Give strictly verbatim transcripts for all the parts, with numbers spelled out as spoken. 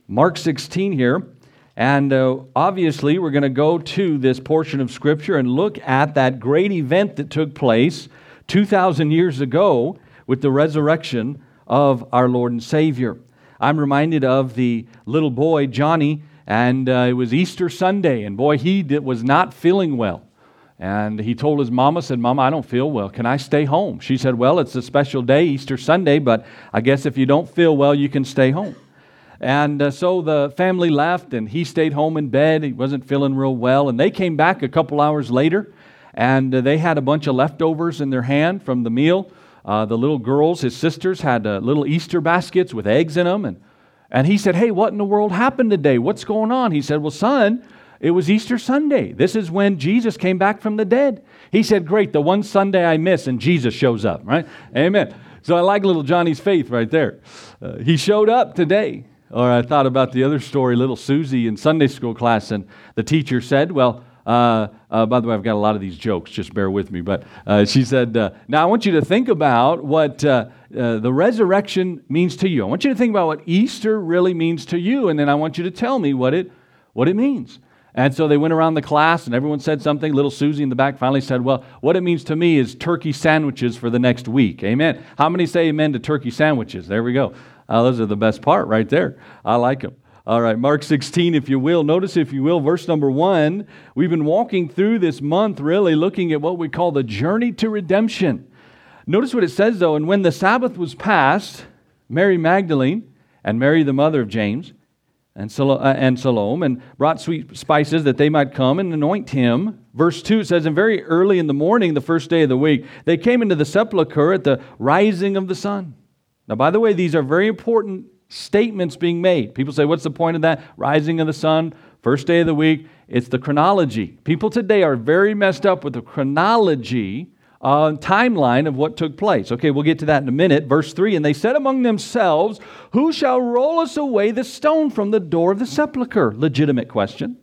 Mark sixteen here, and uh, obviously we're going to go to this portion of Scripture and look at that great event that took place two thousand years ago with the resurrection of our Lord and Savior. I'm reminded of the little boy, Johnny, and uh, it was Easter Sunday, and boy, he did, was not feeling well. And he told his mama, said, "Mama, I don't feel well. Can I stay home?" She said, "Well, it's a special day, Easter Sunday, but I guess if you don't feel well, you can stay home." And uh, so the family left, and he stayed home in bed. He wasn't feeling real well. And they came back a couple hours later, and uh, they had a bunch of leftovers in their hand from the meal. Uh, the little girls, his sisters, had uh, little Easter baskets with eggs in them. And, and he said, "Hey, what in the world happened today? What's going on?" He said, "Well, son, it was Easter Sunday. This is when Jesus came back from the dead." He said, "Great, the one Sunday I miss, and Jesus shows up," right? Amen. So I like little Johnny's faith right there. Uh, he showed up today. Or I thought about the other story, little Susie in Sunday school class, and the teacher said, well, uh, uh, by the way, I've got a lot of these jokes, just bear with me, but uh, she said, uh, now I want you to think about what uh, uh, the resurrection means to you. I want you to think about what Easter really means to you, and then I want you to tell me what it what it means. And so they went around the class, and everyone said something. Little Susie in the back finally said, well, what it means to me is turkey sandwiches for the next week. Amen. How many say amen to turkey sandwiches? There we go. Uh, those are the best part right there. I like them. All right, Mark sixteen, if you will. Notice, if you will, verse number one. We've been walking through this month really looking at what we call the journey to redemption. Notice what it says, though. "And when the Sabbath was past, Mary Magdalene and Mary the mother of James and Salome and brought sweet spices that they might come and anoint him." Verse two says, "And very early in the morning, the first day of the week, they came into the sepulchre at the rising of the sun." Now, by the way, these are very important statements being made. People say, what's the point of that? Rising of the sun, first day of the week. It's the chronology. People today are very messed up with the chronology uh, timeline of what took place. Okay, we'll get to that in a minute. Verse three, "And they said among themselves, who shall roll us away the stone from the door of the sepulchre?" Legitimate question.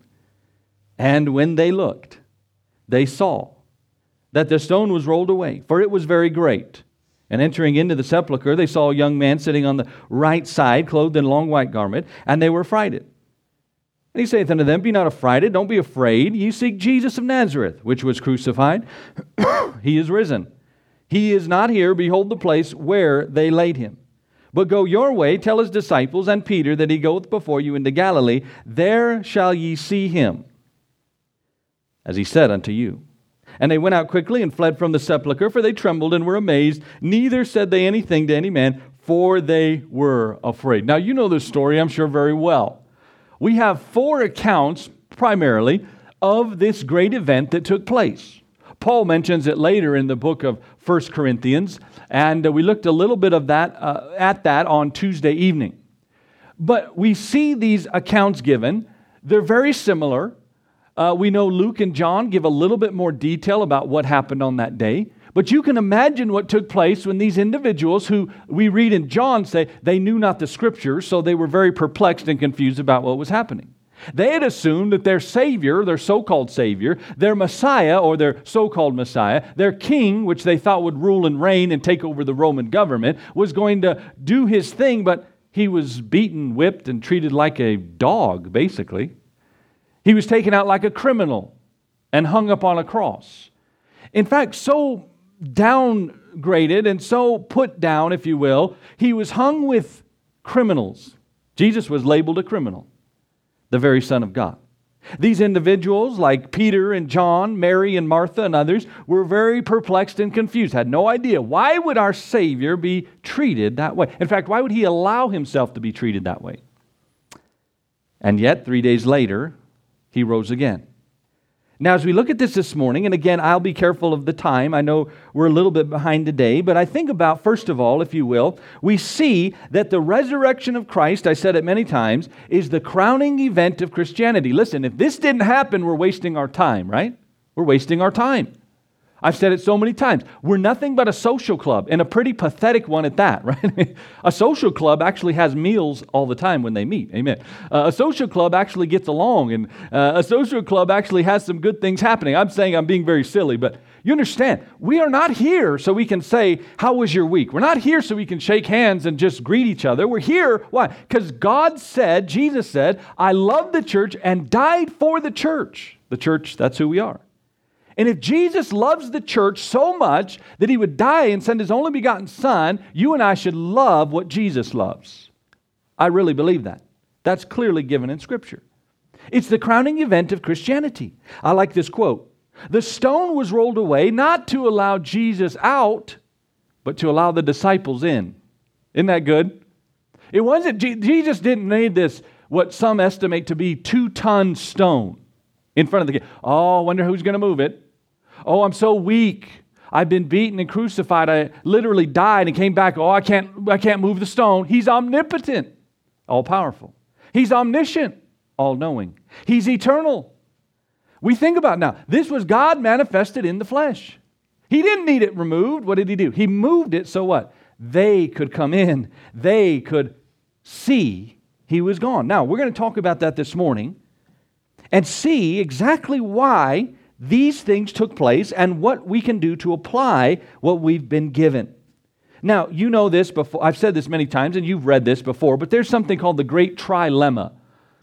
"And when they looked, they saw that the stone was rolled away, for it was very great. And entering into the sepulchre, they saw a young man sitting on the right side, clothed in a long white garment, and they were affrighted. And he saith unto them, Be not affrighted, don't be afraid. Ye seek Jesus of Nazareth, which was crucified. He is risen. He is not here. Behold the place where they laid him. But go your way, tell his disciples and Peter that he goeth before you into Galilee. There shall ye see him, as he said unto you. And they went out quickly and fled from the sepulchre, for they trembled and were amazed. Neither said they anything to any man, for they were afraid." Now, you know this story, I'm sure, very well. We have four accounts, primarily, of this great event that took place. Paul mentions it later in the book of First Corinthians, and we looked a little bit of that uh, at that on Tuesday evening. But we see these accounts given. They're very similar. Uh, we know Luke and John give a little bit more detail about what happened on that day. But you can imagine what took place when these individuals who we read in John say they knew not the Scriptures, so they were very perplexed and confused about what was happening. They had assumed that their Savior, their so-called Savior, their Messiah, or their so-called Messiah, their King, which they thought would rule and reign and take over the Roman government, was going to do his thing, but he was beaten, whipped, and treated like a dog, basically. He was taken out like a criminal and hung up on a cross. In fact, so downgraded and so put down, if you will, he was hung with criminals. Jesus was labeled a criminal, the very Son of God. These individuals, like Peter and John, Mary and Martha and others, were very perplexed and confused, had no idea. Why would our Savior be treated that way? In fact, why would he allow himself to be treated that way? And yet, three days later, he rose again. Now, as we look at this this morning, and again, I'll be careful of the time. I know we're a little bit behind today, but I think about, first of all, if you will, we see that the resurrection of Christ, I said it many times, is the crowning event of Christianity. Listen, if this didn't happen, we're wasting our time, right? We're wasting our time. I've said it so many times. We're nothing but a social club, and a pretty pathetic one at that, right? A social club actually has meals all the time when they meet, amen. Uh, a social club actually gets along, and uh, a social club actually has some good things happening. I'm saying I'm being very silly, but You understand, we are not here so we can say, how was your week? We're not here so we can shake hands and just greet each other. We're here, why? Because God said, Jesus said, I love the church and died for the church. The church, that's who we are. And if Jesus loves the church so much that He would die and send His only begotten Son, you and I should love what Jesus loves. I really believe that. That's clearly given in Scripture. It's the crowning event of Christianity. I like this quote. The stone was rolled away not to allow Jesus out, but to allow the disciples in. Isn't that good? It wasn't, Jesus didn't need this, what some estimate to be two-ton stone in front of the gate. Oh, I wonder who's going to move it. Oh, I'm so weak. I've been beaten and crucified. I literally died and came back. Oh, I can't, I can't move the stone. He's omnipotent, all-powerful. He's omniscient, all-knowing. He's eternal. We think about it now. This was God manifested in the flesh. He didn't need it removed. What did He do? He moved it so what? They could come in. They could see He was gone. Now, we're going to talk about that this morning and see exactly why these things took place and what we can do to apply what we've been given. Now, you know this before. I've said this many times and you've read this before, but there's something called the great trilemma.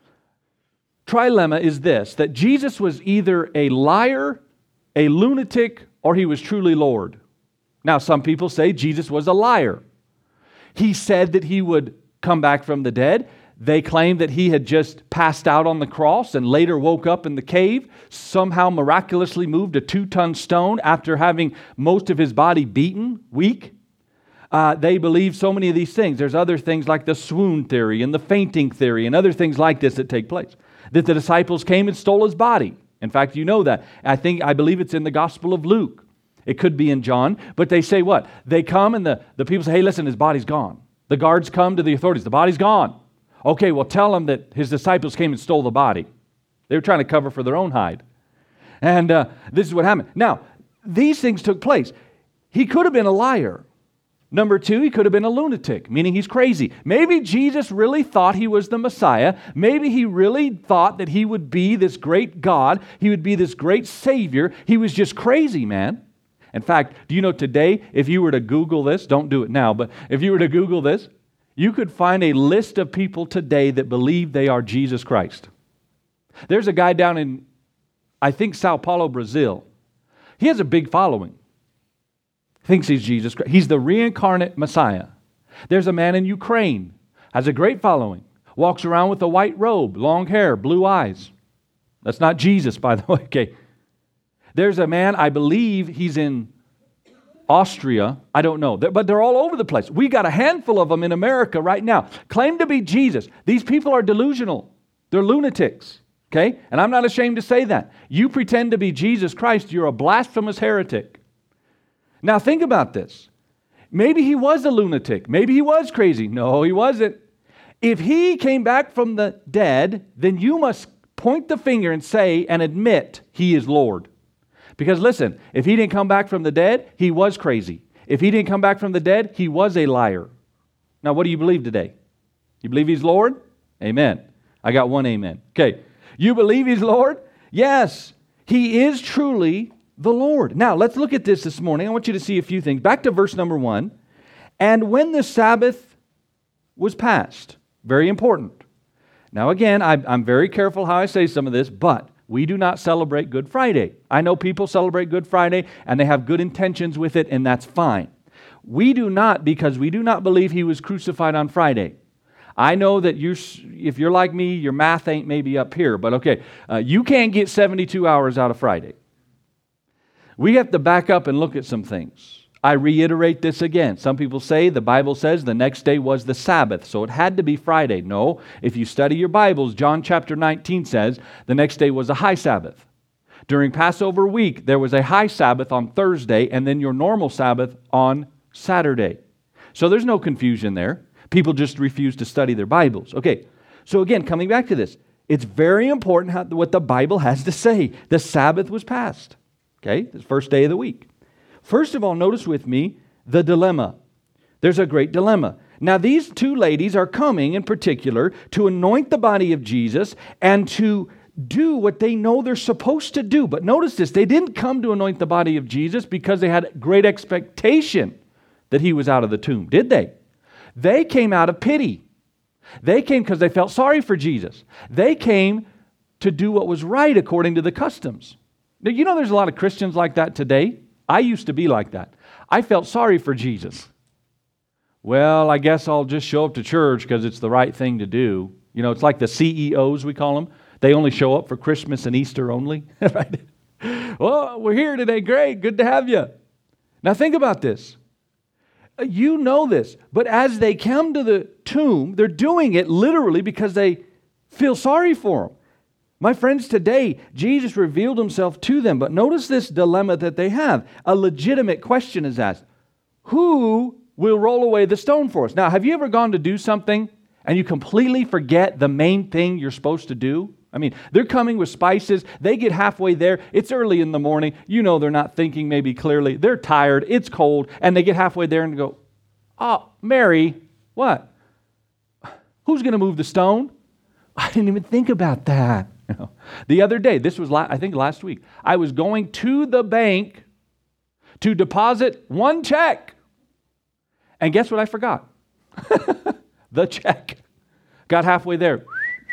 Trilemma is this, that Jesus was either a liar, a lunatic, or He was truly Lord. Now, some people say Jesus was a liar. He said that He would come back from the dead. They claim that He had just passed out on the cross and later woke up in the cave, somehow miraculously moved a two-ton stone after having most of His body beaten, weak. Uh, they believe so many of these things. There's other things like the swoon theory and the fainting theory and other things like this that take place. That the disciples came and stole His body. In fact, you know that. I think, I believe it's in the Gospel of Luke. It could be in John. But they say what? They come and the, the people say, hey, listen, His body's gone. The guards come to the authorities. The body's gone. Okay, well, tell them that His disciples came and stole the body. They were trying to cover for their own hide. And uh, this is what happened. Now, these things took place. He could have been a liar. Number two, He could have been a lunatic, meaning He's crazy. Maybe Jesus really thought He was the Messiah. Maybe He really thought that He would be this great God. He would be this great Savior. He was just crazy, man. In fact, do you know today, if you were to Google this, don't do it now, but if you were to Google this, you could find a list of people today that believe they are Jesus Christ. There's a guy down in, I think, Sao Paulo, Brazil. He has a big following. Thinks he's Jesus Christ. He's the reincarnate Messiah. There's a man in Ukraine, has a great following, walks around with a white robe, long hair, blue eyes. That's not Jesus, by the way. Okay. There's a man, I believe he's in Austria. I don't know. But they're all over the place. We got a handful of them in America right now. Claim to be Jesus. These people are delusional. They're lunatics. Okay? And I'm not ashamed to say that. You pretend to be Jesus Christ, you're a blasphemous heretic. Now think about this. Maybe he was a lunatic. Maybe he was crazy. No, he wasn't. If He came back from the dead, then you must point the finger and say and admit He is Lord. Because listen, if He didn't come back from the dead, He was crazy. If He didn't come back from the dead, He was a liar. Now what do you believe today? You believe He's Lord? Amen. I got one amen. Okay. You believe He's Lord? Yes. He is truly the Lord. Now, let's look at this this morning. I want you to see a few things. Back to verse number one. And when the Sabbath was passed, very important. Now, again, I, I'm very careful how I say some of this, but we do not celebrate Good Friday. I know people celebrate Good Friday, and they have good intentions with it, and that's fine. We do not, because we do not believe He was crucified on Friday. I know that you, if you're like me, your math ain't maybe up here, but okay, uh, you can't get seventy-two hours out of Friday. We have to back up and look at some things. I reiterate this again. Some people say the Bible says the next day was the Sabbath, so it had to be Friday. No, if you study your Bibles, John chapter nineteen says the next day was a high Sabbath. During Passover week, there was a high Sabbath on Thursday and then your normal Sabbath on Saturday. So there's no confusion there. People just refuse to study their Bibles. Okay, so again, coming back to this, it's very important how, what the Bible has to say. The Sabbath was passed. Okay, the first day of the week. First of all, notice with me the dilemma. There's a great dilemma. Now, these two ladies are coming in particular to anoint the body of Jesus and to do what they know they're supposed to do. But notice this, they didn't come to anoint the body of Jesus because they had great expectation that he was out of the tomb, did they? They came out of pity. They came because they felt sorry for Jesus. They came to do what was right according to the customs. Now, you know there's a lot of Christians like that today. I used to be like that. I felt sorry for Jesus. Well, I guess I'll just show up to church because it's the right thing to do. You know, it's like the C E Os, we call them. They only show up for Christmas and Easter only. Right? Well, we're here today. Great. Good to have you. Now think about this. You know this. But as they come to the tomb, they're doing it literally because they feel sorry for him. My friends, today, Jesus revealed himself to them. But notice this dilemma that they have. A legitimate question is asked. Who will roll away the stone for us? Now, have you ever gone to do something and you completely forget the main thing you're supposed to do? I mean, they're coming with spices. They get halfway there. It's early in the morning. You know they're not thinking maybe clearly. They're tired. It's cold. And they get halfway there and go, oh, Mary, what? Who's going to move the stone? I didn't even think about that. You know, the other day, this was, la- I think last week, I was going to the bank to deposit one check. And guess what I forgot? The check. Got halfway there.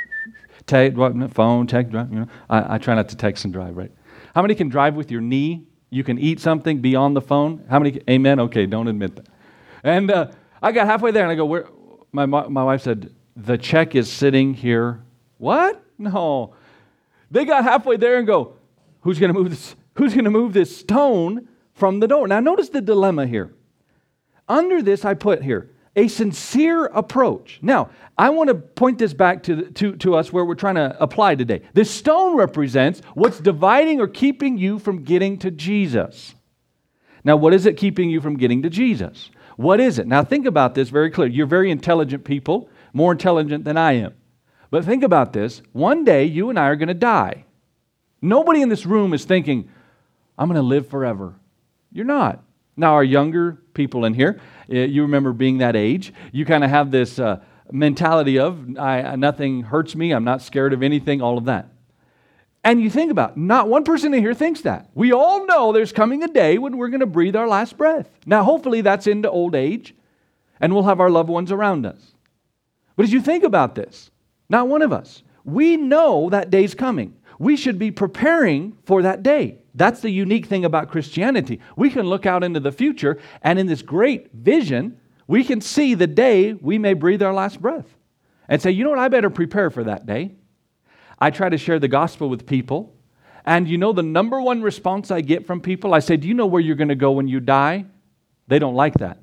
Take, what, phone, text, drive. You know, I, I try not to text and drive, right? How many can drive with your knee? You can eat something beyond the phone? How many? Can, amen? Okay, don't admit that. And uh, I got halfway there and I go, where? My, my wife said, the check is sitting here. What? No. They got halfway there and go, who's going to move this? Who's going to move this stone from the door? Now notice the dilemma here. Under this I put here, a sincere approach. Now, I want to point this back to, to, to us where we're trying to apply today. This stone represents what's dividing or keeping you from getting to Jesus. Now, what is it keeping you from getting to Jesus? What is it? Now, think about this very clearly. You're very intelligent people, more intelligent than I am. But think about this. One day, you and I are going to die. Nobody in this room is thinking, I'm going to live forever. You're not. Now, our younger people in here, you remember being that age, you kind of have this uh, mentality of, I, nothing hurts me, I'm not scared of anything, all of that. And you think about it, not one person in here thinks that. We all know there's coming a day when we're going to breathe our last breath. Now, hopefully that's into old age, and we'll have our loved ones around us. But as you think about this, not one of us, we know that day's coming. We should be preparing for that day. That's the unique thing about Christianity. We can look out into the future, and in this great vision, we can see the day we may breathe our last breath and say, you know what, I better prepare for that day. I try to share the gospel with people, and you know the number one response I get from people, I say, do you know where you're going to go when you die? They don't like that.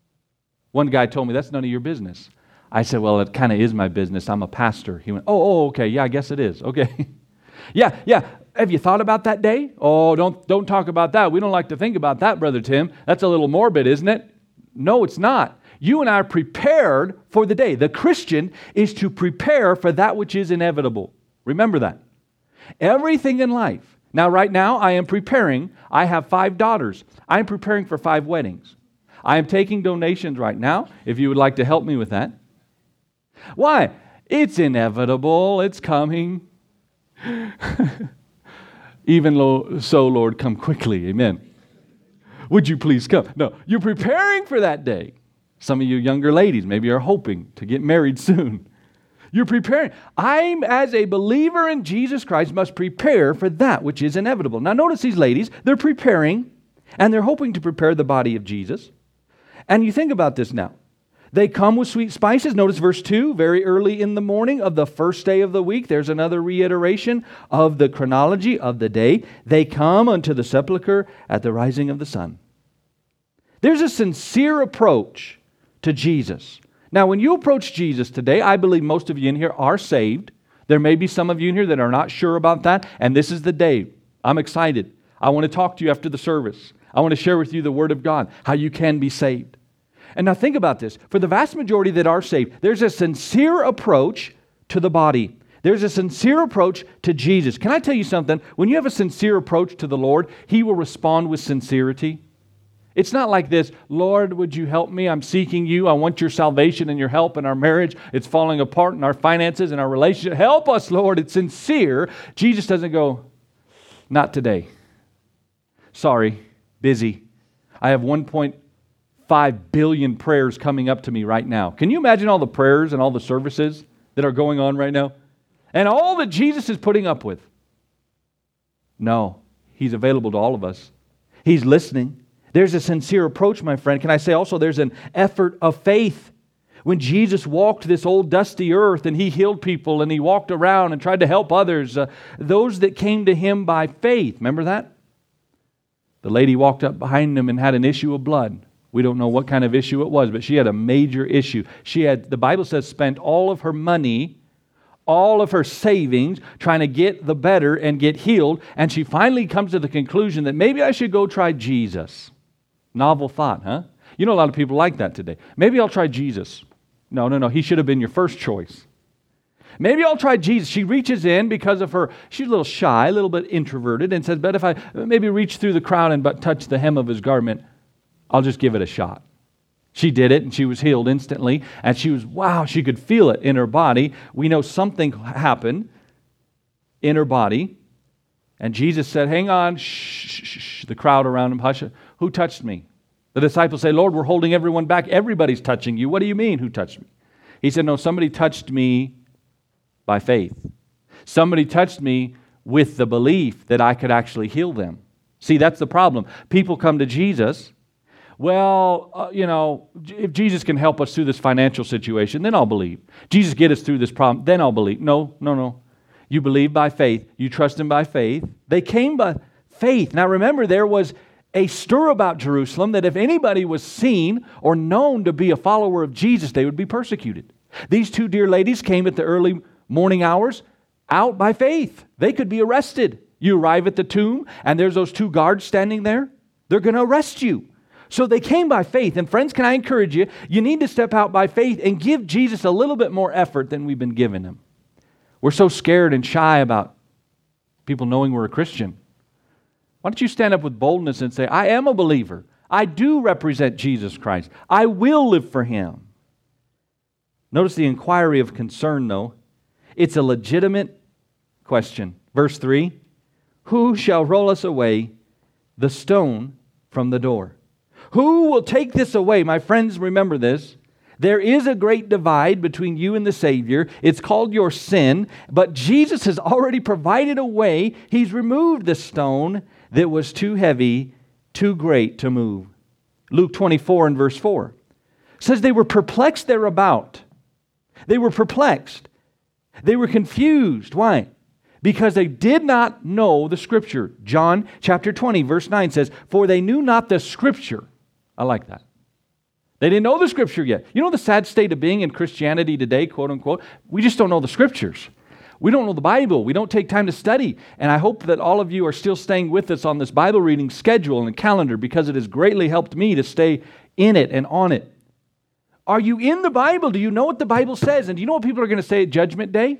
One guy told me, that's none of your business. I said, well, it kind of is my business. I'm a pastor. He went, oh, oh, okay, yeah, I guess it is. Okay. yeah, yeah. Have you thought about that day? Oh, don't, don't talk about that. We don't like to think about that, Brother Tim. That's a little morbid, isn't it? No, it's not. You and I are prepared for the day. The Christian is to prepare for that which is inevitable. Remember that. Everything in life. Now, right now, I am preparing. I have five daughters. I am preparing for five weddings. I am taking donations right now, if you would like to help me with that. Why? It's inevitable. It's coming. Even lo- so, Lord, come quickly. Amen. Would you please come? No, you're preparing for that day. Some of you younger ladies maybe are hoping to get married soon. You're preparing. I'm, as a believer in Jesus Christ, must prepare for that which is inevitable. Now, notice these ladies. They're preparing, and they're hoping to prepare the body of Jesus. And you think about this now. They come with sweet spices. Notice verse two, very early in the morning of the first day of the week. There's another reiteration of the chronology of the day. They come unto the sepulchre at the rising of the sun. There's a sincere approach to Jesus. Now, when you approach Jesus today, I believe most of you in here are saved. There may be some of you in here that are not sure about that, and this is the day. I'm excited. I want to talk to you after the service. I want to share with you the Word of God, how you can be saved. And now think about this. For the vast majority that are saved, there's a sincere approach to the body. There's a sincere approach to Jesus. Can I tell you something? When you have a sincere approach to the Lord, He will respond with sincerity. It's not like this, Lord, would you help me? I'm seeking you. I want your salvation and your help in our marriage. It's falling apart in our finances and our relationship. Help us, Lord. It's sincere. Jesus doesn't go, not today. Sorry, busy. I have one point five billion prayers coming up to me right now. Can you imagine all the prayers and all the services that are going on right now? And all that Jesus is putting up with? No, He's available to all of us. He's listening. There's a sincere approach, my friend. Can I say also there's an effort of faith? When Jesus walked this old dusty earth and He healed people and He walked around and tried to help others, uh, those that came to Him by faith, remember that? The lady walked up behind Him and had an issue of blood. We don't know what kind of issue it was, but she had a major issue. She had, the Bible says, spent all of her money, all of her savings, trying to get the better and get healed, and she finally comes to the conclusion that maybe I should go try Jesus. Novel thought, huh? You know a lot of people like that today. Maybe I'll try Jesus. No, no, no. He should have been your first choice. Maybe I'll try Jesus. She reaches in because of her, she's a little shy, a little bit introverted, and says, but if I maybe reach through the crowd and but touch the hem of His garment, I'll just give it a shot. She did it, and she was healed instantly, and she was, wow, she could feel it in her body. We know something happened in her body, and Jesus said, hang on, shh, shh, shh. The crowd around Him, hush. Who touched me? The disciples say, Lord, we're holding everyone back. Everybody's touching you. What do you mean, who touched me? He said, no, somebody touched me by faith. Somebody touched me with the belief that I could actually heal them. See, that's the problem. People come to Jesus, well, uh, you know, if Jesus can help us through this financial situation, then I'll believe. Jesus get us through this problem, then I'll believe. No, no, no. You believe by faith. You trust Him by faith. They came by faith. Now remember, there was a stir about Jerusalem that if anybody was seen or known to be a follower of Jesus, they would be persecuted. These two dear ladies came at the early morning hours out by faith. They could be arrested. You arrive at the tomb and there's those two guards standing there. They're going to arrest you. So they came by faith. And friends, can I encourage you, you need to step out by faith and give Jesus a little bit more effort than we've been giving Him. We're so scared and shy about people knowing we're a Christian. Why don't you stand up with boldness and say, I am a believer. I do represent Jesus Christ. I will live for Him. Notice the inquiry of concern, though. It's a legitimate question. Verse three, who shall roll us away the stone from the door? Who will take this away? My friends, remember this. There is a great divide between you and the Savior. It's called your sin, but Jesus has already provided a way. He's removed the stone that was too heavy, too great to move. Luke twenty-four and verse four says they were perplexed thereabout. They were perplexed. They were confused. Why? Because they did not know the Scripture. John chapter twenty verse nine says, for they knew not the Scripture. I like that. They didn't know the Scripture yet. You know the sad state of being in Christianity today, quote unquote? We just don't know the Scriptures. We don't know the Bible. We don't take time to study. And I hope that all of you are still staying with us on this Bible reading schedule and calendar because it has greatly helped me to stay in it and on it. Are you in the Bible? Do you know what the Bible says? And do you know what people are going to say at Judgment Day?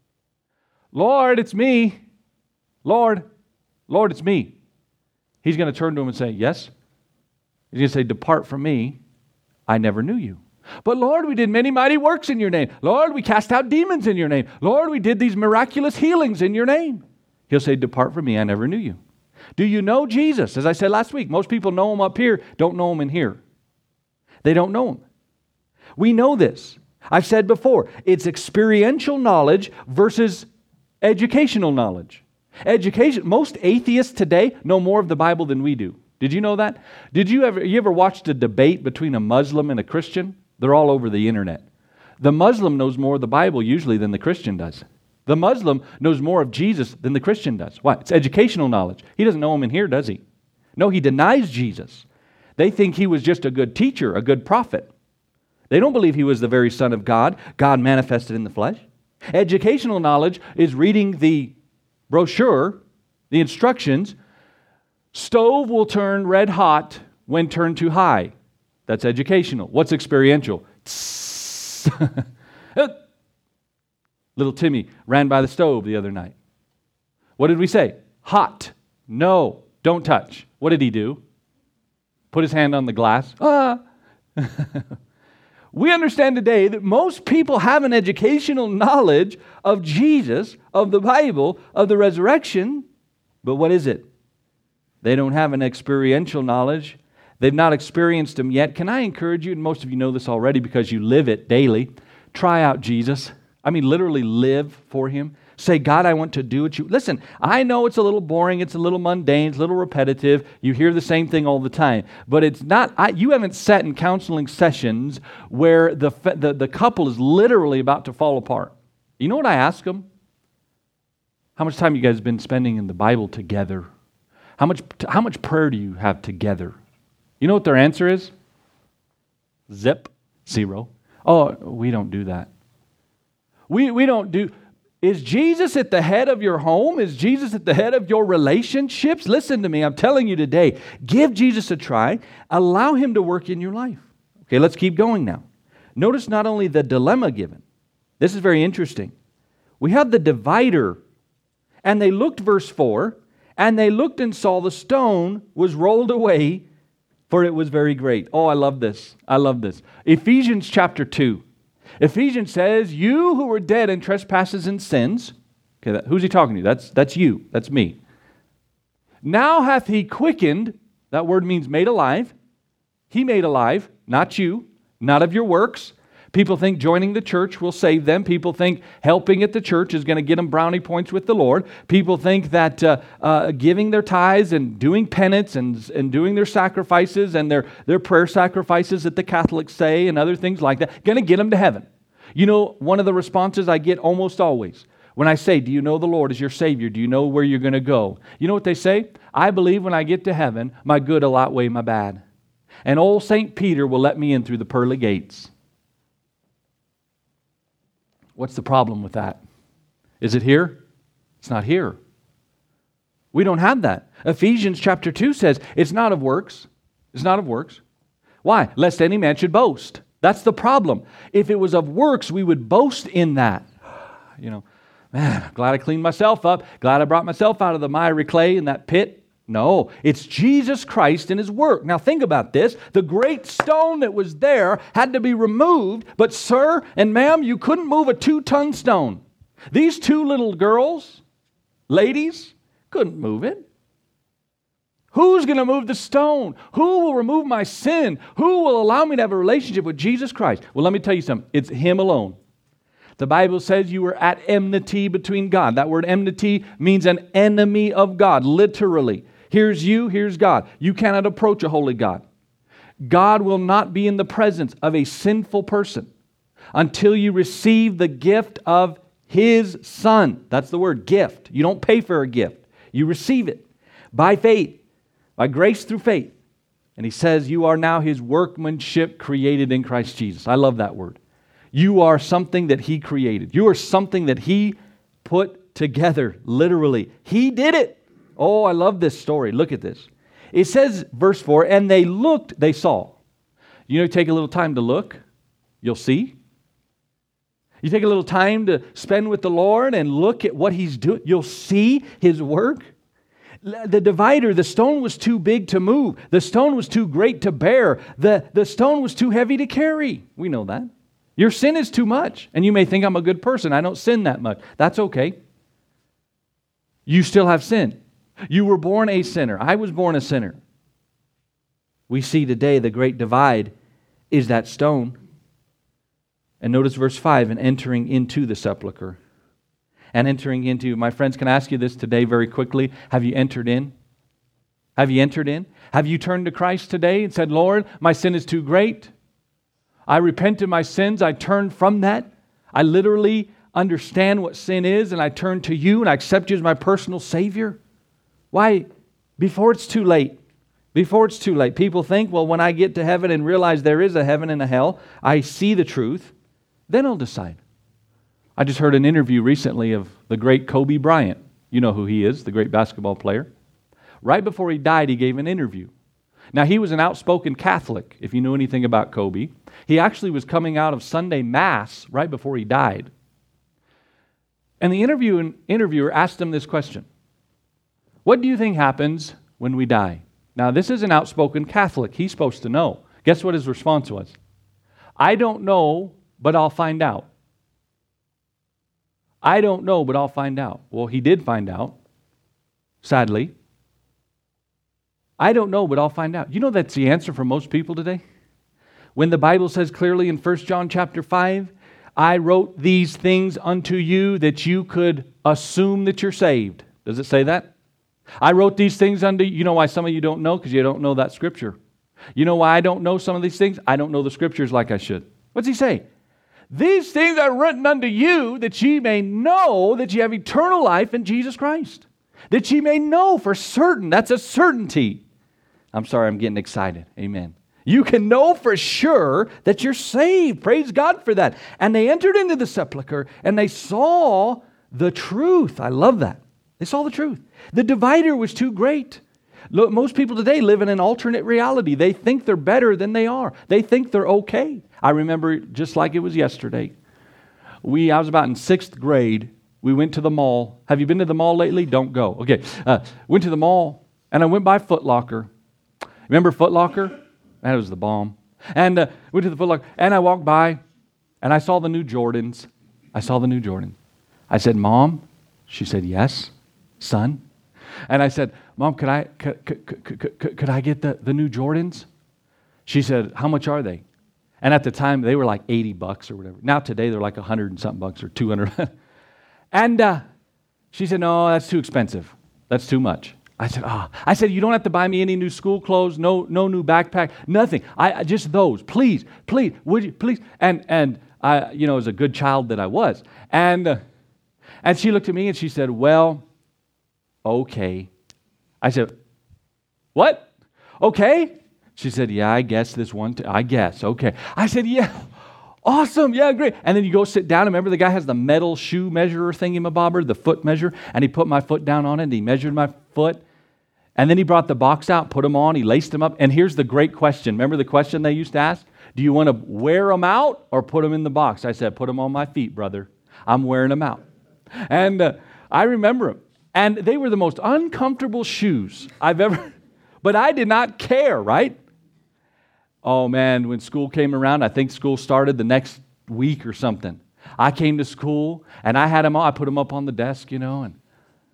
Lord, it's me. Lord, Lord, it's me. He's going to turn to him and say, yes. He's going to say, depart from me. I never knew you. But Lord, we did many mighty works in your name. Lord, we cast out demons in your name. Lord, we did these miraculous healings in your name. He'll say, depart from me, I never knew you. Do you know Jesus? As I said last week, most people know Him up here, don't know Him in here. They don't know Him. We know this. I've said before, it's experiential knowledge versus educational knowledge. Education, most atheists today know more of the Bible than we do. Did you know that? Did you ever you ever watched a debate between a Muslim and a Christian? They're all over the internet. The Muslim knows more of the Bible usually than the Christian does. The Muslim knows more of Jesus than the Christian does. Why? It's educational knowledge. He doesn't know Him in here, does he? No, he denies Jesus. They think He was just a good teacher, a good prophet. They don't believe He was the very Son of God, God manifested in the flesh. Educational knowledge is reading the brochure, the instructions. Stove will turn red hot when turned too high. That's educational. What's experiential? Little Timmy ran by the stove the other night. What did we say? Hot. No, don't touch. What did he do? put his hand on the glass. Ah! We understand today that most people have an educational knowledge of Jesus, of the Bible, of the resurrection, but what is it? They don't have an experiential knowledge. They've not experienced Him yet. Can I encourage you, and most of you know this already because you live it daily, try out Jesus. I mean, literally live for Him. Say, God, I want to do what you... Listen, I know it's a little boring, it's a little mundane, it's a little repetitive. You hear the same thing all the time. But it's not... I, you haven't sat in counseling sessions where the, the, the couple is literally about to fall apart. You know what I ask them? How much time you guys been spending in the Bible together? How much, how much prayer do you have together? You know what their answer is? Zip. Zero. Oh, we don't do that. We, we don't do... Is Jesus at the head of your home? Is Jesus at the head of your relationships? Listen to me, I'm telling you today, give Jesus a try. Allow Him to work in your life. Okay, let's keep going now. Notice not only the dilemma given. This is very interesting. We have the divider. And they looked, verse four, and they looked and saw the stone was rolled away, for it was very great. Oh, I love this. I love this. Ephesians chapter two. Ephesians says, you who were dead in trespasses and sins, okay, that, who's he talking to? That's, that's you. That's me. Now hath He quickened, that word means made alive. He made alive, not you, not of your works. People think joining the church will save them. People think helping at the church is going to get them brownie points with the Lord. People think that uh, uh, giving their tithes and doing penance and, and doing their sacrifices and their, their prayer sacrifices that the Catholics say and other things like that, going to get them to heaven. You know, one of the responses I get almost always, when I say, do you know the Lord as your Savior? Do you know where you're going to go? You know what they say? I believe when I get to heaven, my good will outweigh my bad. And old Saint Peter will let me in through the pearly gates. What's the problem with that? Is it here? It's not here. We don't have that. Ephesians chapter two says it's not of works. It's not of works. Why? Lest any man should boast. That's the problem. If it was of works, we would boast in that. You know, man, glad I cleaned myself up. Glad I brought myself out of the miry clay in that pit. No, it's Jesus Christ and His work. Now think about this. The great stone that was there had to be removed, but sir and ma'am, you couldn't move a two-ton stone. These two little girls, ladies, couldn't move it. Who's going to move the stone? Who will remove my sin? Who will allow me to have a relationship with Jesus Christ? Well, let me tell you something. It's Him alone. The Bible says you were at enmity between God. That word enmity means an enemy of God, literally. Here's you, here's God. You cannot approach a holy God. God will not be in the presence of a sinful person until you receive the gift of His Son. That's the word, gift. You don't pay for a gift. You receive it by faith, by grace through faith. And He says you are now His workmanship created in Christ Jesus. I love that word. You are something that He created. You are something that He put together, literally. He did it. Oh, I love this story. Look at this. It says, verse four, and they looked, they saw. You know, take a little time to look, you'll see. You take a little time to spend with the Lord and look at what He's doing, you'll see His work. The divider, the stone was too big to move. The stone was too great to bear. The, the stone was too heavy to carry. We know that. Your sin is too much. And you may think I'm a good person. I don't sin that much. That's okay. You still have sin. You were born a sinner. I was born a sinner. We see today the great divide is that stone. And notice verse five, and entering into the sepulcher. And entering into, my friends, can I ask you this today very quickly? Have you entered in? Have you entered in? Have you turned to Christ today and said, Lord, my sin is too great. I repent of my sins. I turn from that. I literally understand what sin is, and I turn to you, and I accept you as my personal Savior. Why? Before it's too late. Before it's too late. People think, well, when I get to heaven and realize there is a heaven and a hell, I see the truth, then I'll decide. I just heard an interview recently of the great Kobe Bryant. You know who he is, the great basketball player. Right before he died, he gave an interview. Now, he was an outspoken Catholic, if you know anything about Kobe. He actually was coming out of Sunday Mass right before he died. And the interview, interviewer asked him this question. What do you think happens when we die? Now, this is an outspoken Catholic. He's supposed to know. Guess what his response was? I don't know, but I'll find out. I don't know, but I'll find out. Well, he did find out, sadly. I don't know, but I'll find out. You know that's the answer for most people today? When the Bible says clearly in First John chapter five, I wrote these things unto you that you could assume that you're saved. Does it say that? I wrote these things unto you. You know why some of you don't know? Because you don't know that Scripture. You know why I don't know some of these things? I don't know the Scriptures like I should. What's he say? These things are written unto you that ye may know that ye have eternal life in Jesus Christ. That ye may know for certain. That's a certainty. I'm sorry, I'm getting excited. Amen. You can know for sure that you're saved. Praise God for that. And they entered into the sepulcher and they saw the truth. I love that. They saw the truth. The divider was too great. Look, most people today live in an alternate reality. They think they're better than they are. They think they're okay. I remember just like it was yesterday. We, I was about in sixth grade. We went to the mall. Have you been to the mall lately? Don't go. Okay. Uh, went to the mall and I went by Foot Locker. Remember Foot Locker? That was the bomb. And uh, went to the Foot Locker and I walked by and I saw the new Jordans. I saw the new Jordans. I said, Mom? She said, yes, son. And I said, Mom, could I could, could, could, could, could I get the, the new Jordans? She said, how much are they? And at the time, they were like eighty bucks or whatever. Now today, they're like one hundred and something bucks or two hundred. And uh, she said, no, that's too expensive. That's too much. I said, ah. Oh. I said, you don't have to buy me any new school clothes, no no new backpack, nothing. I, I just those. Please, please, would you, please? And, and I, you know, as a good child that I was. And, uh, and she looked at me and she said, well, okay. I said, what? Okay? She said, yeah, I guess this one, t- I guess, okay. I said, yeah, awesome, yeah, great. And then you go sit down, and remember the guy has the metal shoe measurer thingy-mabobber, the foot measure, and he put my foot down on it, and he measured my foot, and then he brought the box out, put them on, he laced them up, and here's the great question. Remember the question they used to ask? Do you want to wear them out or put them in the box? I said, put them on my feet, brother. I'm wearing them out. And uh, I remember them. And they were the most uncomfortable shoes I've ever, but I did not care, right? Oh man, when school came around, I think school started the next week or something. I came to school and I had them all, I put them up on the desk, you know, and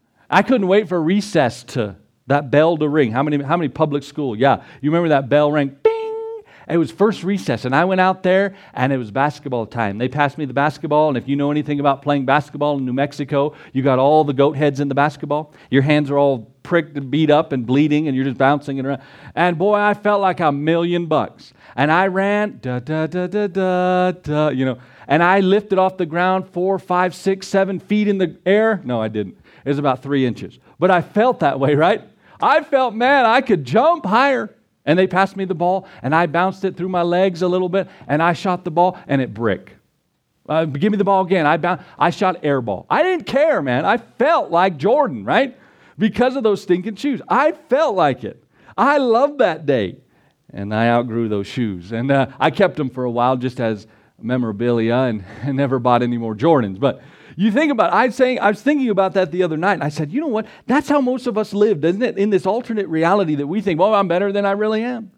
I couldn't wait for recess to, that bell to ring. How many, how many public school? Yeah, you remember that bell rang, bing! It was first recess, and I went out there, and it was basketball time. They passed me the basketball, and if you know anything about playing basketball in New Mexico, you got all the goat heads in the basketball. Your hands are all pricked and beat up and bleeding, and you're just bouncing it around. And boy, I felt like a million bucks. And I ran, da, da, da, da, da, da, you know, and I lifted off the ground four, five, six, seven feet in the air. No, I didn't. It was about three inches. But I felt that way, right? I felt, man, I could jump higher. And they passed me the ball, and I bounced it through my legs a little bit, and I shot the ball, and it brick. Uh, give me the ball again. I bound, I shot air ball. I didn't care, man. I felt like Jordan, right? Because of those stinking shoes. I felt like it. I loved that day. And I outgrew those shoes. And uh, I kept them for a while just as memorabilia and, and never bought any more Jordans. But you think about it. I was, saying, I was thinking about that the other night, and I said, you know what? That's how most of us live, doesn't it? In this alternate reality that we think, well, I'm better than I really am.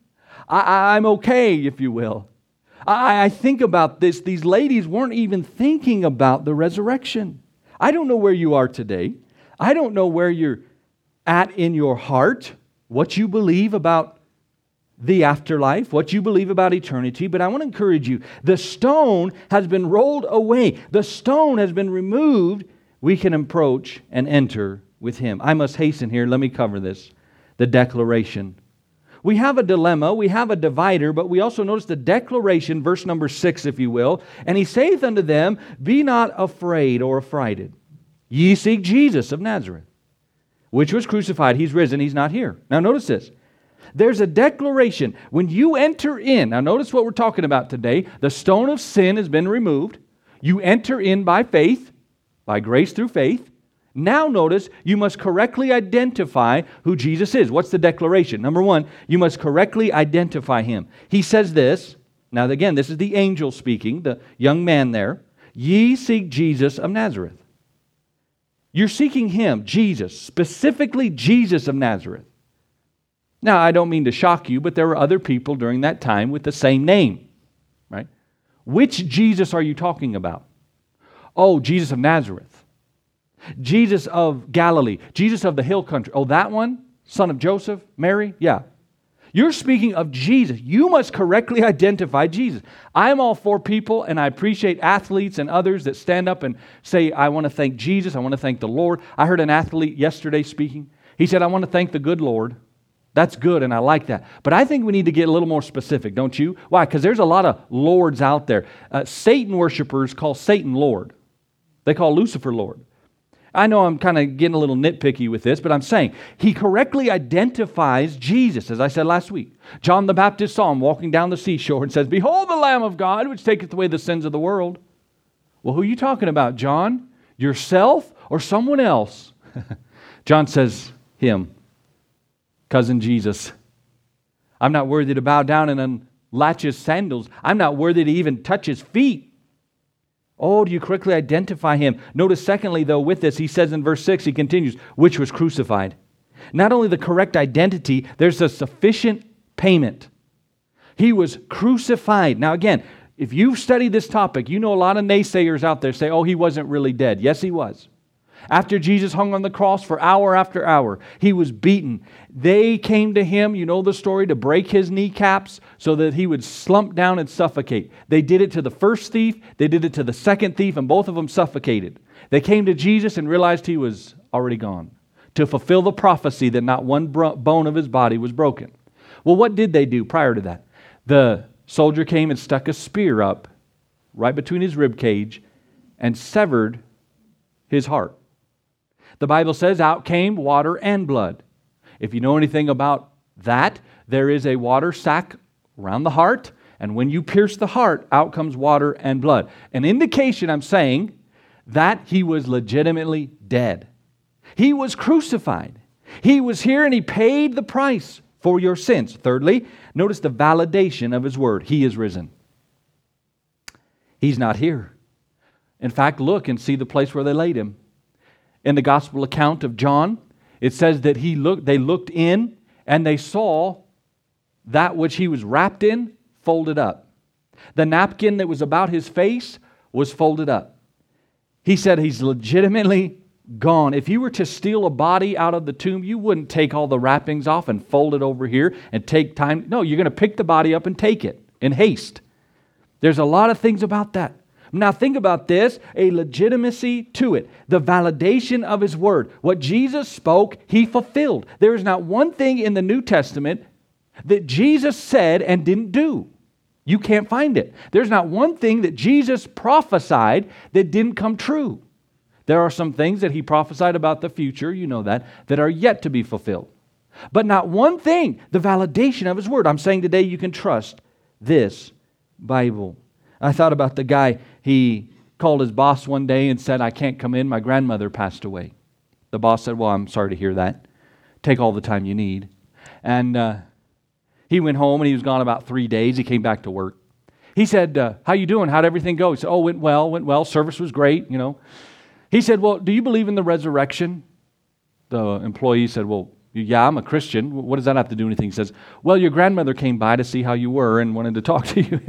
I, I'm okay, if you will. I, I think about this. These ladies weren't even thinking about the resurrection. I don't know where you are today. I don't know where you're at in your heart, what you believe about the afterlife, what you believe about eternity, but I want to encourage you. The stone has been rolled away. The stone has been removed. We can approach and enter with Him. I must hasten here. Let me cover this. The declaration. We have a dilemma. We have a divider, but we also notice the declaration, verse number six, if you will. And He saith unto them, be not afraid or affrighted. Ye seek Jesus of Nazareth, which was crucified. He's risen. He's not here. Now notice this. There's a declaration. When you enter in, now notice what we're talking about today. The stone of sin has been removed. You enter in by faith, by grace through faith. Now notice, you must correctly identify who Jesus is. What's the declaration? Number one, you must correctly identify Him. He says this. Now again, this is the angel speaking, the young man there. Ye seek Jesus of Nazareth. You're seeking Him, Jesus, specifically Jesus of Nazareth. Now, I don't mean to shock you, but there were other people during that time with the same name, right? Which Jesus are you talking about? Oh, Jesus of Nazareth. Jesus of Galilee. Jesus of the hill country. Oh, that one? Son of Joseph? Mary? Yeah. You're speaking of Jesus. You must correctly identify Jesus. I'm all for people, and I appreciate athletes and others that stand up and say, I want to thank Jesus. I want to thank the Lord. I heard an athlete yesterday speaking. He said, I want to thank the good Lord. That's good, and I like that. But I think we need to get a little more specific, don't you? Why? Because there's a lot of lords out there. Uh, Satan worshipers call Satan Lord. They call Lucifer Lord. I know I'm kind of getting a little nitpicky with this, but I'm saying he correctly identifies Jesus, as I said last week. John the Baptist saw him walking down the seashore and says, Behold the Lamb of God, which taketh away the sins of the world. Well, who are you talking about, John? Yourself or someone else? John says, him. Cousin Jesus. I'm not worthy to bow down and unlatch his sandals. I'm not worthy to even touch his feet. Oh, do you correctly identify him? Notice secondly, though, with this, he says in verse six, he continues, which was crucified. Not only the correct identity, there's a sufficient payment. He was crucified. Now again, if you've studied this topic, you know a lot of naysayers out there say, oh, he wasn't really dead. Yes, he was. After Jesus hung on the cross for hour after hour, he was beaten. They came to him, you know the story, to break his kneecaps so that he would slump down and suffocate. They did it to the first thief, they did it to the second thief, and both of them suffocated. They came to Jesus and realized he was already gone to fulfill the prophecy that not one bone of his body was broken. Well, what did they do prior to that? The soldier came and stuck a spear up right between his rib cage and severed his heart. The Bible says, out came water and blood. If you know anything about that, there is a water sac around the heart, and when you pierce the heart, out comes water and blood. An indication, I'm saying, that he was legitimately dead. He was crucified. He was here and he paid the price for your sins. Thirdly, notice the validation of his word. He is risen. He's not here. In fact, look and see the place where they laid him. In the gospel account of John, it says that he looked, they looked in and they saw that which he was wrapped in folded up. The napkin that was about his face was folded up. He said he's legitimately gone. If you were to steal a body out of the tomb, you wouldn't take all the wrappings off and fold it over here and take time. No, you're going to pick the body up and take it in haste. There's a lot of things about that. Now think about this, a legitimacy to it. The validation of his word. What Jesus spoke, he fulfilled. There is not one thing in the New Testament that Jesus said and didn't do. You can't find it. There's not one thing that Jesus prophesied that didn't come true. There are some things that he prophesied about the future, you know that, that are yet to be fulfilled. But not one thing, the validation of his word. I'm saying today you can trust this Bible. I thought about the guy, he called his boss one day and said, I can't come in, my grandmother passed away. The boss said, well, I'm sorry to hear that. Take all the time you need. And uh, he went home and he was gone about three days. He came back to work. He said, uh, how you doing? How'd everything go? He said, oh, went well, went well. Service was great, you know. He said, well, do you believe in the resurrection? The employee said, well, yeah, I'm a Christian. What does that have to do with anything? He says, well, your grandmother came by to see how you were and wanted to talk to you.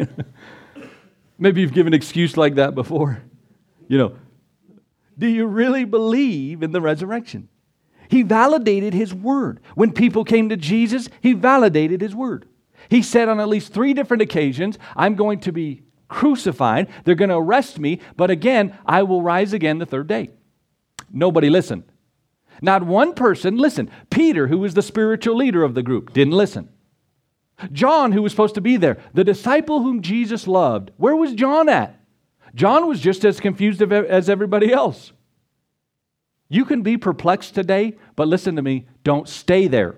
Maybe you've given an excuse like that before. You know, do you really believe in the resurrection? He validated his word. When people came to Jesus, he validated his word. He said on at least three different occasions, I'm going to be crucified. They're going to arrest me. But again, I will rise again the third day. Nobody listened. Not one person listened. Peter, who was the spiritual leader of the group, didn't listen. John, who was supposed to be there, the disciple whom Jesus loved, where was John at? John was just as confused as everybody else. You can be perplexed today, but listen to me, don't stay there.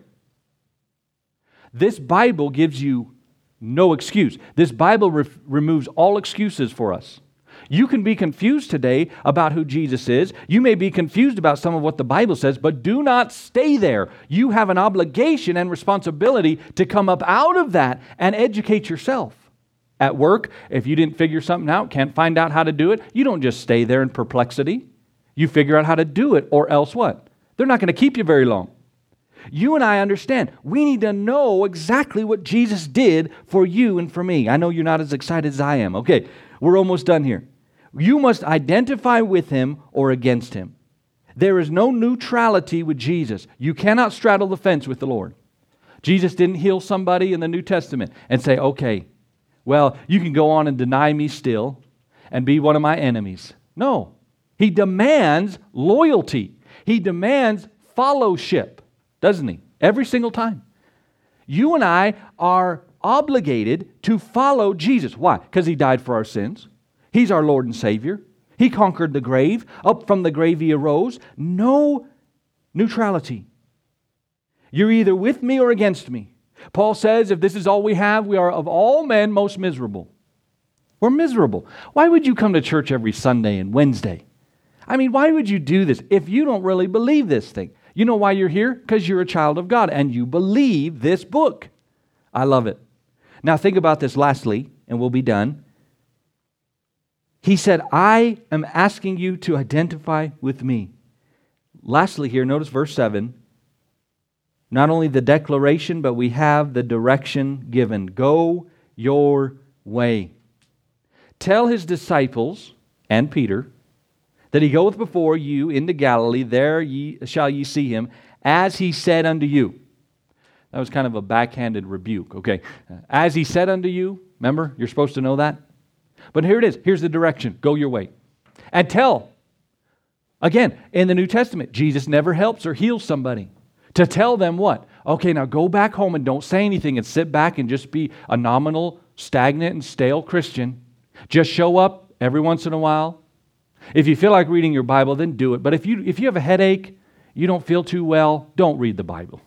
This Bible gives you no excuse. This Bible re- removes all excuses for us. You can be confused today about who Jesus is. You may be confused about some of what the Bible says, but do not stay there. You have an obligation and responsibility to come up out of that and educate yourself. At work, if you didn't figure something out, can't find out how to do it, you don't just stay there in perplexity. You figure out how to do it, or else what? They're not going to keep you very long. You and I understand. We need to know exactly what Jesus did for you and for me. I know you're not as excited as I am. Okay, we're almost done here. You must identify with Him or against Him. There is no neutrality with Jesus. You cannot straddle the fence with the Lord. Jesus didn't heal somebody in the New Testament and say, okay, well, you can go on and deny me still and be one of my enemies. No. He demands loyalty. He demands fellowship, doesn't He? Every single time. You and I are obligated to follow Jesus. Why? Because He died for our sins. He's our Lord and Savior. He conquered the grave. Up from the grave He arose. No neutrality. You're either with me or against me. Paul says, if this is all we have, we are of all men most miserable. We're miserable. Why would you come to church every Sunday and Wednesday? I mean, why would you do this if you don't really believe this thing? You know why you're here? Because you're a child of God and you believe this book. I love it. Now think about this lastly, and we'll be done. He said, I am asking you to identify with me. Lastly here, notice verse seven. Not only the declaration, but we have the direction given. Go your way. Tell His disciples and Peter that He goeth before you into Galilee. There ye shall ye see Him, as He said unto you. That was kind of a backhanded rebuke, okay? As He said unto you, remember, you're supposed to know that. But here it is. Here's the direction. Go your way. And tell. Again, in the New Testament, Jesus never helps or heals somebody. To tell them what? Okay, now go back home and don't say anything and sit back and just be a nominal, stagnant, and stale Christian. Just show up every once in a while. If you feel like reading your Bible, then do it. But if you if you have a headache, you don't feel too well, don't read the Bible.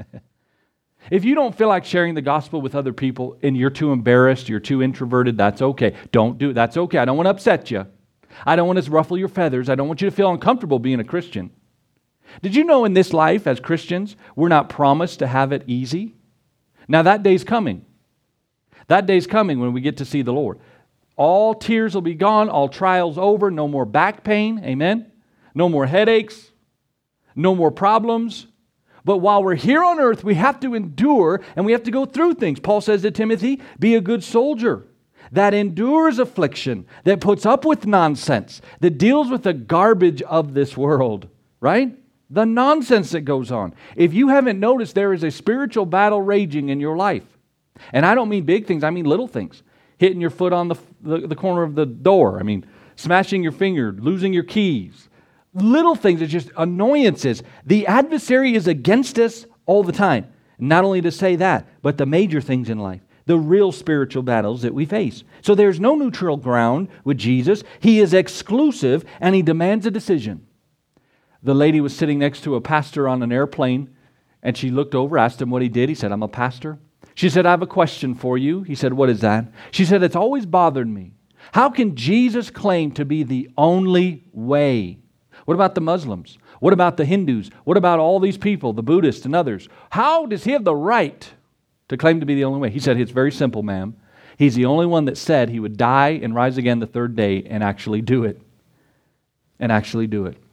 If you don't feel like sharing the gospel with other people and you're too embarrassed, you're too introverted, that's okay. Don't do it. That's okay. I don't want to upset you. I don't want to ruffle your feathers. I don't want you to feel uncomfortable being a Christian. Did you know in this life as Christians, we're not promised to have it easy? Now that day's coming. That day's coming when we get to see the Lord. All tears will be gone, all trials over, no more back pain, amen? No more headaches, no more problems. But while we're here on earth, we have to endure and we have to go through things. Paul says to Timothy, be a good soldier that endures affliction, that puts up with nonsense, that deals with the garbage of this world, right? The nonsense that goes on. If you haven't noticed, there is a spiritual battle raging in your life. And I don't mean big things, I mean little things. Hitting your foot on the, the, the corner of the door. I mean, smashing your finger, losing your keys. Little things, it's just annoyances. The adversary is against us all the time. Not only to say that, but the major things in life. The real spiritual battles that we face. So there's no neutral ground with Jesus. He is exclusive and He demands a decision. The lady was sitting next to a pastor on an airplane and she looked over, asked him what he did. He said, I'm a pastor. She said, I have a question for you. He said, what is that? She said, it's always bothered me. How can Jesus claim to be the only way? What about the Muslims? What about the Hindus? What about all these people, the Buddhists and others? How does He have the right to claim to be the only way? He said, it's very simple, ma'am. He's the only one that said He would die and rise again the third day and actually do it. And actually do it.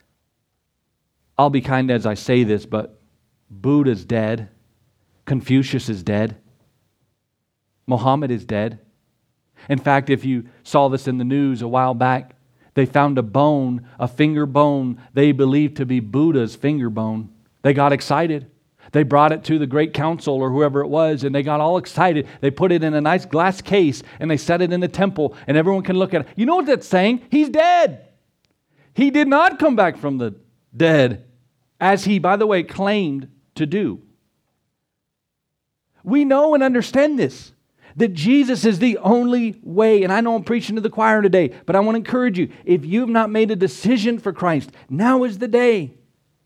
I'll be kind as I say this, but Buddha's dead. Confucius is dead. Muhammad is dead. In fact, if you saw this in the news a while back, they found a bone, a finger bone, they believed to be Buddha's finger bone. They got excited. They brought it to the great council or whoever it was, and they got all excited. They put it in a nice glass case, and they set it in the temple, and everyone can look at it. You know what that's saying? He's dead. He did not come back from the dead, as he, by the way, claimed to do. We know and understand this, that Jesus is the only way. And I know I'm preaching to the choir today, but I want to encourage you, if you've not made a decision for Christ, now is the day.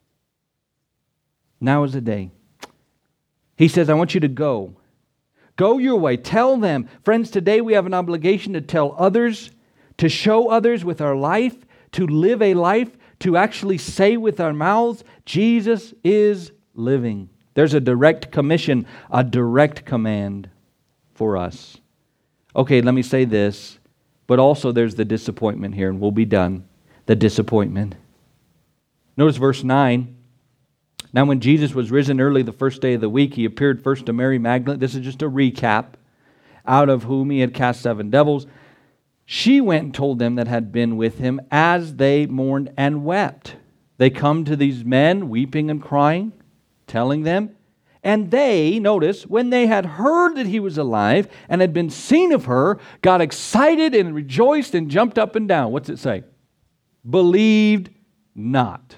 Now is the day. He says, I want you to go. Go your way. Tell them. Friends, today we have an obligation to tell others, to show others with our life, to live a life, to actually say with our mouths, Jesus is living. There's a direct commission, a direct command for us. Okay, let me say this, but also there's the disappointment here, and we'll be done. The disappointment. Notice verse nine. Now when Jesus was risen early the first day of the week, he appeared first to Mary Magdalene. This is just a recap. Out of whom he had cast seven devils. She went and told them that had been with him as they mourned and wept. They come to these men weeping and crying, telling them. And they, notice, when they had heard that he was alive and had been seen of her, got excited and rejoiced and jumped up and down. What's it say? Believed not.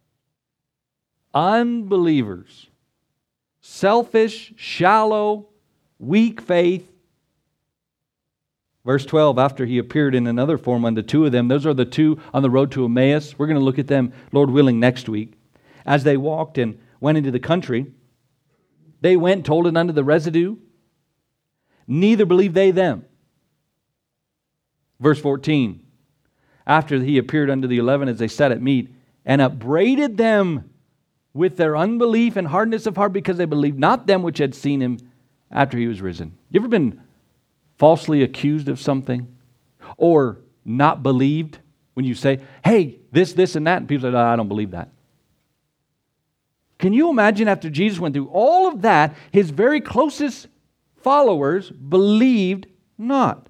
Unbelievers. Selfish, shallow, weak faith. Verse twelve, after he appeared in another form unto two of them, those are the two on the road to Emmaus. We're going to look at them, Lord willing, next week. As they walked and went into the country, they went and told it unto the residue. Neither believed they them. Verse fourteen, after he appeared unto the eleven as they sat at meat, and upbraided them with their unbelief and hardness of heart, because they believed not them which had seen him after he was risen. You ever been falsely accused of something, or not believed when you say, hey, this, this, and that, and people say, no, I don't believe that. Can you imagine after Jesus went through all of that, his very closest followers believed not?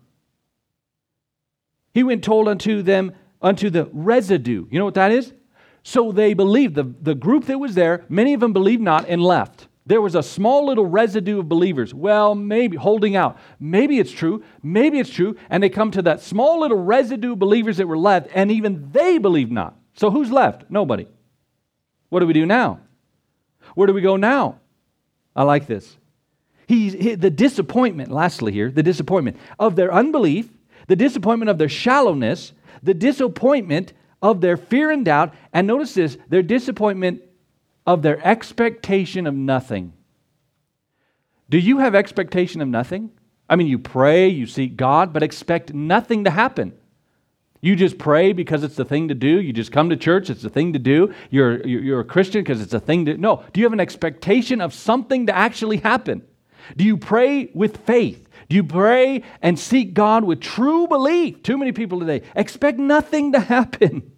He went told unto them, unto the residue. You know what that is? So they believed, the, the group that was there, many of them believed not and left. There was a small little residue of believers. Well, maybe, holding out. Maybe it's true. Maybe it's true. And they come to that small little residue of believers that were left, and even they believed not. So who's left? Nobody. What do we do now? Where do we go now? I like this. He, he, the disappointment, lastly here, the disappointment of their unbelief, the disappointment of their shallowness, the disappointment of their fear and doubt, and notice this, their disappointment of their expectation of nothing. Do you have expectation of nothing? I mean, you pray, you seek God, but expect nothing to happen. You just pray because it's the thing to do. You just come to church, it's the thing to do. You're, you're a Christian because it's a thing to... No. Do you have an expectation of something to actually happen? Do you pray with faith? Do you pray and seek God with true belief? Too many people today expect nothing to happen.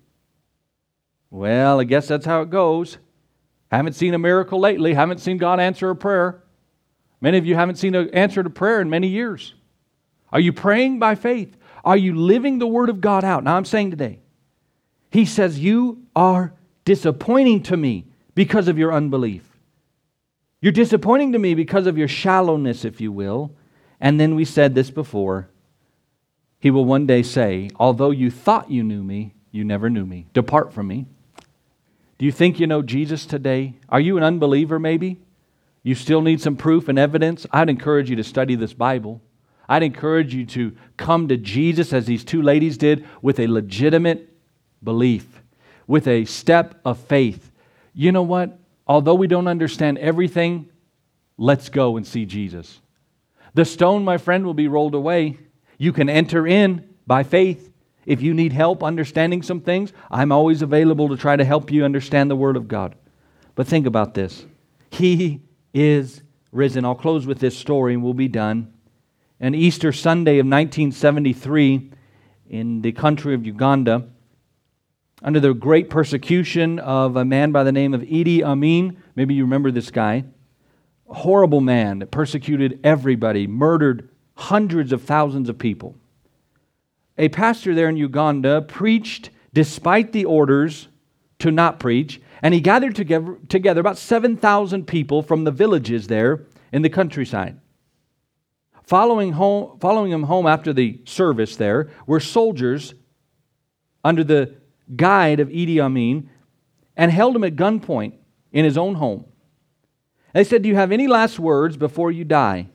Well, I guess that's how it goes. Haven't seen a miracle lately. Haven't seen God answer a prayer. Many of you haven't seen an answer to prayer in many years. Are you praying by faith? Are you living the Word of God out? Now I'm saying today, He says, you are disappointing to me because of your unbelief. You're disappointing to me because of your shallowness, if you will. And then we said this before. He will one day say, although you thought you knew me, you never knew me. Depart from me. Do you think you know Jesus today? Are you an unbeliever maybe? You still need some proof and evidence? I'd encourage you to study this Bible. I'd encourage you to come to Jesus as these two ladies did with a legitimate belief, with a step of faith. You know what? Although we don't understand everything, let's go and see Jesus. The stone, my friend, will be rolled away. You can enter in by faith. If you need help understanding some things, I'm always available to try to help you understand the Word of God. But think about this. He is risen. I'll close with this story and we'll be done. An Easter Sunday of nineteen seventy-three in the country of Uganda, under the great persecution of a man by the name of Idi Amin. Maybe you remember this guy. A horrible man that persecuted everybody, murdered hundreds of thousands of people. A pastor there in Uganda preached despite the orders to not preach, and he gathered together, together about seven thousand people from the villages there in the countryside. Following, home, following him home after the service there were soldiers under the guide of Idi Amin and held him at gunpoint in his own home. They said, do you have any last words before you die?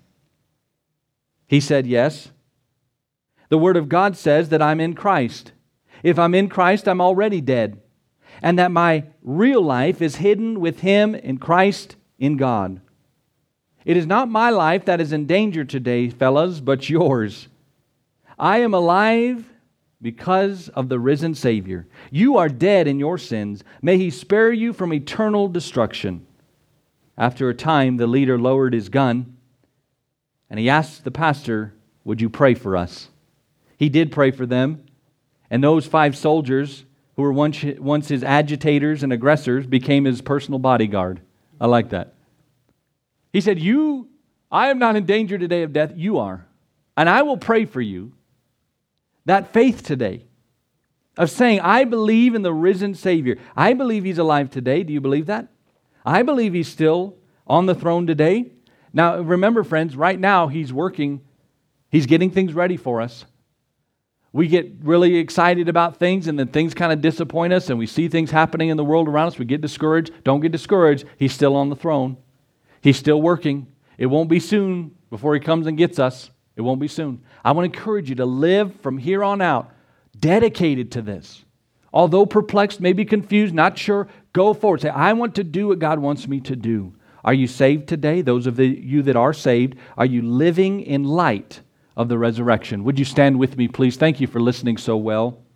He said, yes. The Word of God says that I'm in Christ. If I'm in Christ, I'm already dead. And that my real life is hidden with Him in Christ in God. It is not my life that is in danger today, fellas, but yours. I am alive because of the risen Savior. You are dead in your sins. May He spare you from eternal destruction. After a time, the leader lowered his gun and he asked the pastor, would you pray for us? He did pray for them. And those five soldiers who were once, once his agitators and aggressors, became his personal bodyguard. I like that. He said, you, I am not in danger today of death, you are. And I will pray for you. That faith today of saying, I believe in the risen Savior. I believe He's alive today. Do you believe that? I believe He's still on the throne today. Now, remember, friends, right now He's working. He's getting things ready for us. We get really excited about things, and then things kind of disappoint us, and we see things happening in the world around us. We get discouraged. Don't get discouraged. He's still on the throne. He's still working. It won't be soon before He comes and gets us. It won't be soon. I want to encourage you to live from here on out dedicated to this. Although perplexed, maybe confused, not sure, go forward. Say, I want to do what God wants me to do. Are you saved today? Those of the, you that are saved, are you living in light of the resurrection? Would you stand with me, please? Thank you for listening so well.